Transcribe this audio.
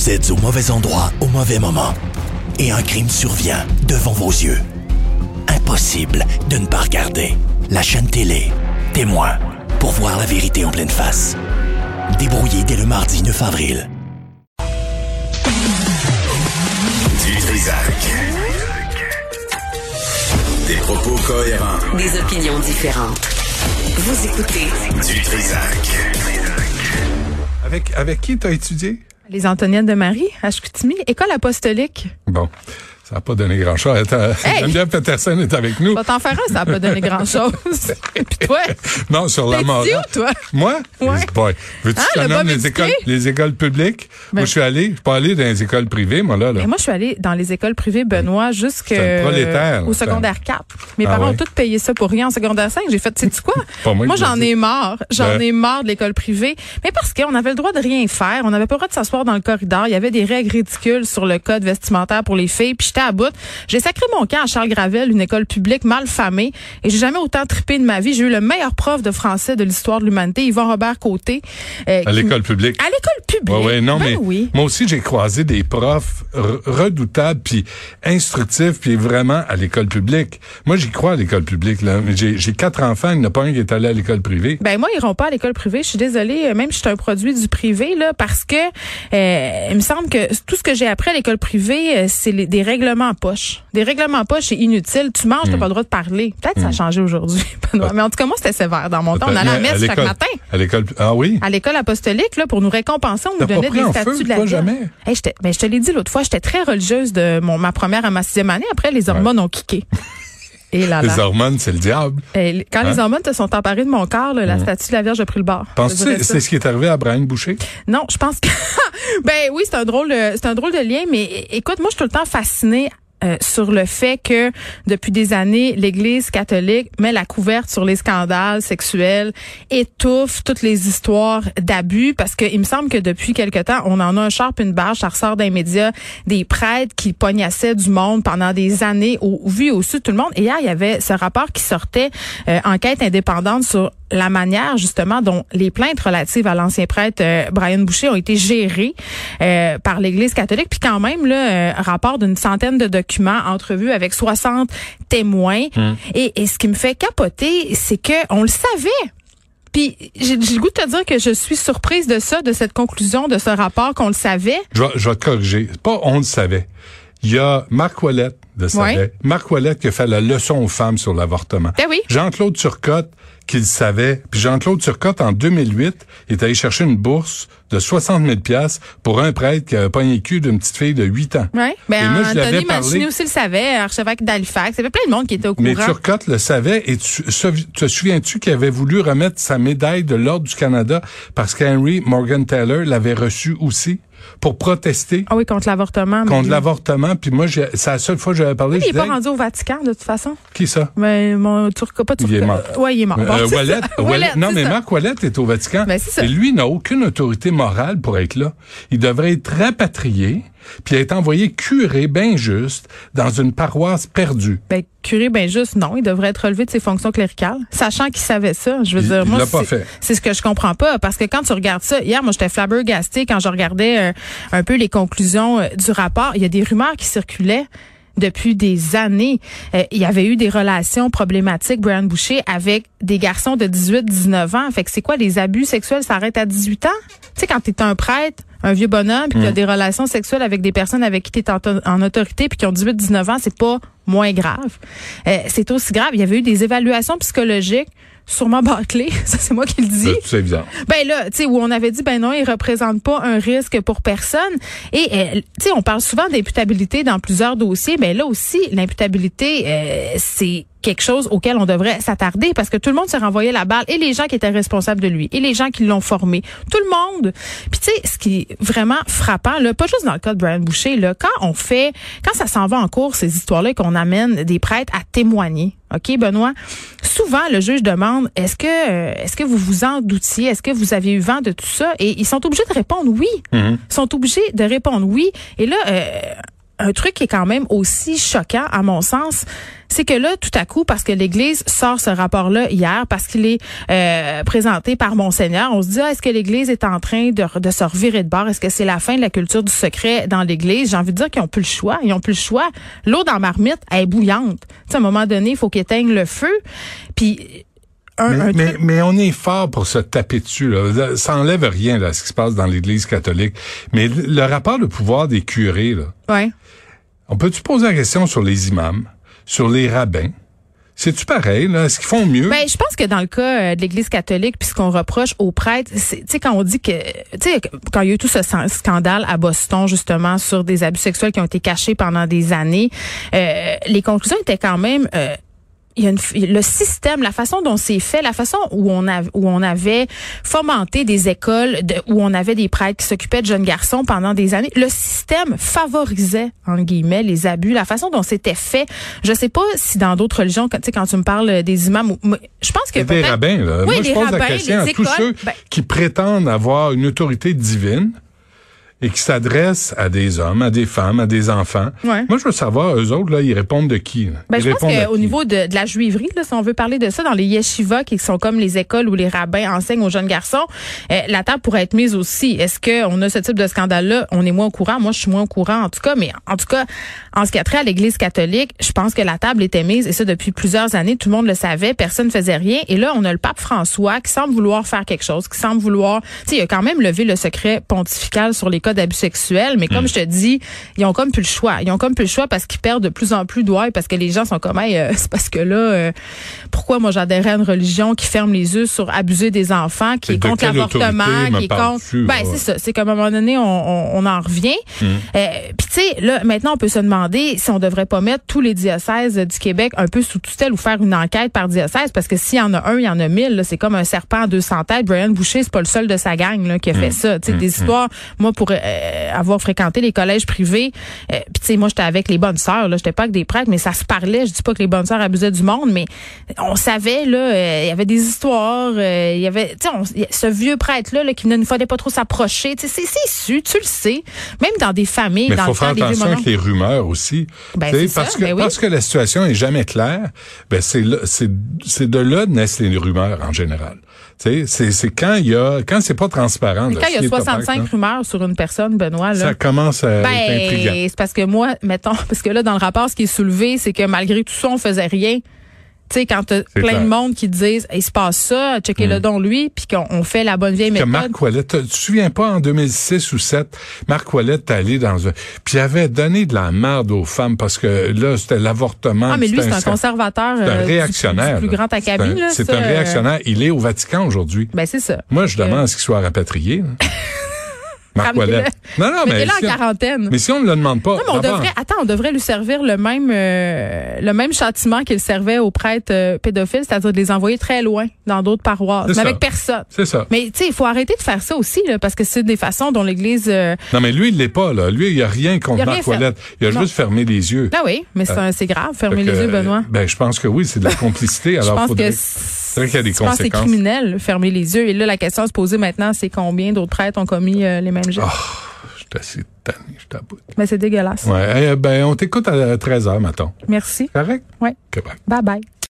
Vous êtes au mauvais endroit au mauvais moment. Et un crime survient devant vos yeux. Impossible de ne pas regarder. La chaîne télé, Témoin, pour voir la vérité en pleine face. Débrouillé dès le mardi 9 avril. Du Trisac. Des propos cohérents. Des opinions différentes. Vous écoutez Du Trisac. Avec qui t'as étudié? Les Antoniennes de Marie, à Chicoutimi, école apostolique. Bon, ça n'a pas donné grand-chose. Geneviève Peterson est avec nous. Va t'en faire un, ça n'a pas donné grand-chose. Puis toi? Non, sur la mort. T'es où, toi? Moi? Ouais. Boy. Veux-tu que je te nomme les écoles publiques? Moi, je suis pas allé dans les écoles privées, moi, là. Mais moi, je suis allée dans les écoles privées, Benoît, au secondaire 4. Mes parents ont tous payé ça pour rien en secondaire 5. J'ai fait, sais-tu quoi? Moi, j'en ai marre. J'en ai marre de l'école privée. Mais parce qu'on avait le droit de rien faire. On n'avait pas le droit de s'asseoir dans le corridor. Il y avait des règles ridicules sur le code vestimentaire pour les filles. Puis j'étais à bout. J'ai sacré mon camp à Charles Gravel, une école publique mal famée. Et j'ai jamais autant trippé de ma vie. J'ai eu le meilleur prof de français de l'histoire de l'humanité, Yvon Robert Côté. À l'école publique. À l'école publique. Ouais, non, ben mais oui. Moi aussi, j'ai croisé des profs redoutables puis instructifs puis vraiment à l'école publique. Moi, j'y crois à l'école publique, là. J'ai 4 enfants, il n'y en a pas un qui est allé à l'école privée. Ben, moi, ils iront pas à l'école privée. Je suis désolée. Même si je suis un produit du privé, là, parce que, il me semble que tout ce que j'ai appris à l'école privée, c'est des règlements en poche. Des règlements en poche, c'est inutile. Tu manges, t'as pas le droit de parler. Peut-être que ça a changé aujourd'hui. Mais en tout cas, moi, c'était sévère dans mon temps. On allait à la messe chaque matin. À l'école, ah oui? À l'école apostolique, là, pour nous récompenser, on nous donnait des statuts de la vie. Jamais? Hey, je te l'ai dit l'autre fois, j'étais très religieuse de ma première à ma 6e année. Après, les hormones ont kické. Et là, les hormones, c'est le diable. Quand les hormones te sont emparées de mon corps, là, la statue de la Vierge a pris le bord. Penses-tu que c'est ce qui est arrivé à Brian Boucher? Non, je pense que... Ben oui, c'est un drôle de lien, mais écoute, moi, je suis tout le temps fascinée sur le fait que depuis des années, l'Église catholique met la couverte sur les scandales sexuels, étouffe toutes les histoires d'abus, parce que il me semble que depuis quelque temps, on en a un char puis une barge, ça ressort dans les médias, des prêtres qui pognassaient du monde pendant des années, au vu et au su de tout le monde. Et hier, il y avait ce rapport qui sortait, enquête indépendante sur la manière justement dont les plaintes relatives à l'ancien prêtre Brian Boucher ont été gérées par l'Église catholique. Puis quand même, là, rapport d'une centaine de documents, entrevues avec 60 témoins. Et ce qui me fait capoter, c'est que on le savait. Puis j'ai le goût de te dire que je suis surprise de ça, de cette conclusion, de ce rapport qu'on le savait. Je vais te corriger. C'est pas on le savait. Il y a Marc Ouellette de Savais. Ouais. Marc Ouellette qui a fait la leçon aux femmes sur l'avortement. Ben oui. Jean-Claude Turcotte qui le savait. Puis Jean-Claude Turcotte, en 2008, est allé chercher une bourse de 60 000 $ pour un prêtre qui avait pogné le cul d'une petite fille de 8 ans. Oui. Ben, moi, Anthony Mancini aussi le savait, archevêque d'Halifax. Il y avait plein de monde qui était au courant. Mais Turcotte le savait. Et te souviens-tu qu'il avait voulu remettre sa médaille de l'Ordre du Canada parce qu'Henry Morgan Taylor l'avait reçu aussi? Pour protester. Ah oui, contre l'avortement. Contre l'avortement. Puis moi, c'est la seule fois que j'avais parlé. Il n'est pas rendu au Vatican, de toute façon. Qui ça? Mais mon Turcotte. Il est mort. Oui, il est mort. Ouellette. Non, mais Marc Ouellette est au Vatican. Ben, c'est ça. Et lui n'a aucune autorité morale pour être là. Il devrait être rapatrié, puis être envoyé curé bien juste dans une paroisse perdue. Ben, curé bien juste, non. Il devrait être relevé de ses fonctions cléricales, sachant qu'il savait ça. Je veux dire, moi, c'est ce que je comprends pas. Parce que quand tu regardes ça, hier, moi, j'étais flabbergastée quand je regardais un peu les conclusions du rapport. Il y a des rumeurs qui circulaient depuis des années. Il y avait eu des relations problématiques, Brian Boucher, avec des garçons de 18-19 ans. Fait que c'est quoi, les abus sexuels s'arrêtent à 18 ans? Tu sais, quand t'es un prêtre, un vieux bonhomme, puis que tu as des relations sexuelles avec des personnes avec qui tu es en autorité puis qui ont 18-19 ans, c'est pas moins grave. C'est aussi grave. Il y avait eu des évaluations psychologiques, sûrement bâclées, ça c'est moi qui le dis. C'est bizarre. Ben là, tu sais, où on avait dit, ben non, il représente pas un risque pour personne. Et, tu sais, on parle souvent d'imputabilité dans plusieurs dossiers. Ben là aussi, l'imputabilité, c'est quelque chose auquel on devrait s'attarder parce que tout le monde s'est renvoyé la balle, et les gens qui étaient responsables de lui, et les gens qui l'ont formé, tout le monde. Puis tu sais, ce qui est vraiment frappant, là, pas juste dans le cas de Brian Boucher, là, quand ça s'en va en cours, ces histoires-là, et qu'on amène des prêtres à témoigner, OK, Benoît, souvent le juge demande, est-ce que vous vous en doutiez, est-ce que vous aviez eu vent de tout ça? Et ils sont obligés de répondre oui. Ils sont obligés de répondre oui. Et là, un truc qui est quand même aussi choquant, à mon sens, c'est que là, tout à coup, parce que l'Église sort ce rapport-là hier, parce qu'il est présenté par Monseigneur, on se dit, est-ce que l'Église est en train de se revirer de bord? Est-ce que c'est la fin de la culture du secret dans l'Église? J'ai envie de dire qu'ils n'ont plus le choix. Ils n'ont plus le choix. L'eau dans la marmite, elle est bouillante. Tu sais, à un moment donné, il faut qu'ils éteignent le feu. Puis... Mais on est fort pour se taper dessus, là. Ça enlève rien, là, ce qui se passe dans l'Église catholique. Mais le rapport de pouvoir des curés, là. Ouais. On peut-tu poser la question sur les imams, sur les rabbins? C'est-tu pareil, là? Est-ce qu'ils font mieux? Ben, je pense que dans le cas de l'Église catholique, puis ce qu'on reproche aux prêtres, c'est, tu sais, quand on dit que, tu sais, quand il y a eu tout ce scandale à Boston, justement, sur des abus sexuels qui ont été cachés pendant des années, les conclusions étaient quand même, il y a le système, la façon dont c'est fait, la façon où on avait fomenté des écoles où on avait des prêtres qui s'occupaient de jeunes garçons pendant des années, le système favorisait, entre guillemets, les abus, la façon dont c'était fait. Je sais pas si dans d'autres religions, tu sais, quand tu me parles des imams, je pense que des rabbins, là. Oui, moi, je pose la question à tous ceux qui prétendent avoir une autorité divine et qui s'adressent à des hommes, à des femmes, à des enfants. Ouais. Moi, je veux savoir, eux autres, là, ils répondent de qui? Ben, je pense qu'au niveau de la juiverie, là, si on veut parler de ça, dans les yeshivas, qui sont comme les écoles où les rabbins enseignent aux jeunes garçons, la table pourrait être mise aussi. Est-ce qu'on a ce type de scandale-là? On est moins au courant. Moi, je suis moins au courant, en tout cas. Mais en tout cas, en ce qui a trait à l'Église catholique, je pense que la table était mise, et ça depuis plusieurs années. Tout le monde le savait. Personne ne faisait rien. Et là, on a le pape François qui semble vouloir faire quelque chose, qui semble vouloir... Tu sais, il a quand même levé le secret pontifical sur les cas d'abus sexuels. Mais comme je te dis, ils ont comme plus le choix. Ils ont comme plus le choix parce qu'ils perdent de plus en plus d'ouailles, parce que les gens sont comme, c'est parce que là, pourquoi moi j'adhérais à une religion qui ferme les yeux sur abuser des enfants, qui est contre l'avortement, qui est contre... c'est ça. C'est qu'à un moment donné, on en revient. Puis tu sais, là, maintenant, on peut se demander si on devrait pas mettre tous les diocèses du Québec un peu sous tutelle ou faire une enquête par diocèse, parce que s'il y en a un, il y en a 1000. Là, c'est comme un serpent à 200 têtes. Brian Boucher, c'est pas le seul de sa gang là, qui a fait ça. Tu sais, des histoires, moi, pour avoir fréquenté les collèges privés, puis tu sais, moi, j'étais avec les bonnes sœurs, là, j'étais pas avec des prêtres, mais ça se parlait. Je dis pas que les bonnes sœurs abusaient du monde, mais on savait, là, il y avait des histoires, il y avait, tu sais, ce vieux prêtre-là, là, qui ne fallait pas trop s'approcher, tu sais, c'est su, tu le sais, même dans des familles, mais dans faut faire attention avec les rumeurs aussi. Ben, parce que la situation est jamais claire, ben, c'est de là naissent les rumeurs, en général. Tu sais, c'est quand c'est pas transparent. Mais quand il y a 65 rumeurs sur une personne, Benoît, là. Ça commence à être intriguant. C'est parce que moi, mettons, parce que là, dans le rapport, ce qui est soulevé, c'est que malgré tout ça, on faisait rien. Tu sais, quand t'as plein de monde qui te disent, il se passe ça, checkez-le donc lui, puis qu'on fait la bonne vieille méthode. Marc Ouellette, tu te souviens pas, en 2006 ou 2007, Marc Ouellette est allé dans un... Puis il avait donné de la merde aux femmes, parce que là, c'était l'avortement. Ah, mais lui, c'est un conservateur. C'est un réactionnaire. Du plus grand acabit, là. C'est un réactionnaire. Il est au Vatican aujourd'hui. Ben, c'est ça. Moi, je demande à ce qu'il soit rapatrié. Marc Ouellette. Non, mais là en quarantaine. Mais si on ne le demande pas. Non, mais on devrait lui servir le même châtiment qu'il servait aux prêtres pédophiles, c'est-à-dire de les envoyer très loin dans d'autres paroisses, mais avec personne. C'est ça. Mais tu sais, il faut arrêter de faire ça aussi, là, parce que c'est des façons dont l'Église... Non, mais lui, il l'est pas, là. Lui, il n'y a rien contre Marc Ouellette. Il a juste fermé les yeux. Ah oui, mais c'est grave, fermer les yeux, Benoît. Ben, je pense que oui, c'est de la complicité. Alors, je pense que c'est vrai qu'il y a des conséquences. Je pense que c'est criminel, fermer les yeux. Et là, la question à se poser maintenant, c'est combien d'autres prêtres ont commis les mêmes gestes? Je suis assez tanné, je t'aboute. Mais c'est dégueulasse. Ouais, on t'écoute à 13h, mettons. Merci. Correct? Oui. Okay, bye. Bye bye.